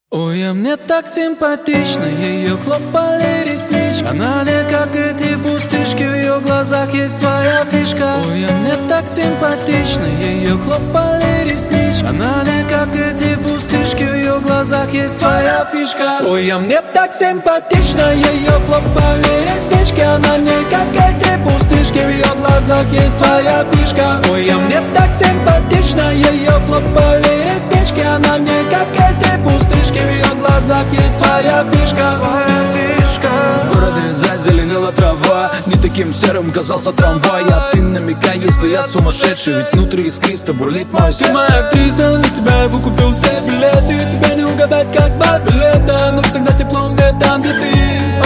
Ой, а мне так симпатично, ее хлопали реснички. Она не как эти пустышки, в ее глазах есть своя фишка. Ой, а мне так симпатично, ее хлопали реснички. Она не как эти пустышки, в ее глазах есть своя фишка. Ой, а мне так симпатично, ее хлопали реснички. Она не как эти пустышки, в ее глазах есть своя фишка. Ой, а мне так симпатично, ее хлопали реснички. Она не как эти пустышки, в ее глазах есть своя фишка. В городе зазеленела трава, не таким серым казался трамвай. А ты намекай, если я сумасшедший, ведь внутри искристо бурлит мое сердце. Ты моя актриса, на тебя я выкупил все билеты. Тебя не угадать, как два билета, но всегда тепло мне там, где ты.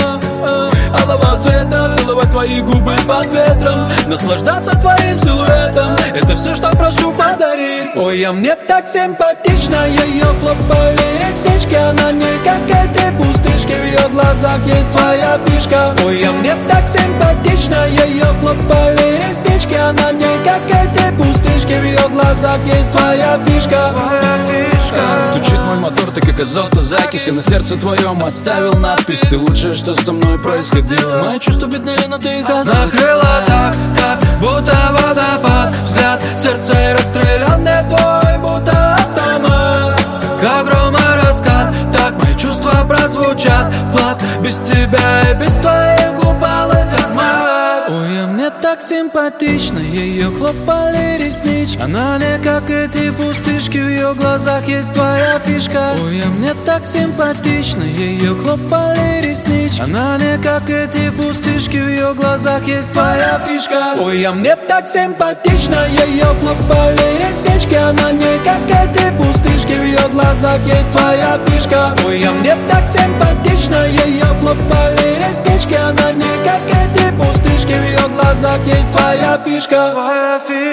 Алого цвета, целовать твои губы под ветром, наслаждаться твоим силуэтом, это все, что прошу, подари. Ой, а мне так симпатично, ее хлопали реснички. Она не как эти пустышки, в ее глазах есть своя фишка. Ой, а мне так симпатично, ее хлопали реснички. Она не как эти пустышки, в ее глазах есть своя фишка. Стучит мой мотор, ты как азот на закиси. На сердце твоем оставил надпись: ты лучшее, что со мной происходило. Мои чувства бедные, но ты их закрыла так, как будто водопад. Взгляд, сердце расстрелянное твой, будто автомат. Как гром и раскат, так мои чувства прозвучат. Злат, без тебя и без твоих губ алый как мат. Ой, а мне так симпатично, ее хлопали реснички. Она не как эти пустышки, в ее глазах есть своя фишка. Ой, а мне так симпатично, ее хлопали реснички. Она не как эти пустышки, в ее глазах есть своя фишка. Ой, а мне так симпатично, ее хлопали реснички. Она не как эти пустышки, в ее глазах есть своя фишка. Ой, а мне так симпатично, ее хлопали реснички. Она не как эти пустышки, в ее глазах есть своя фишка.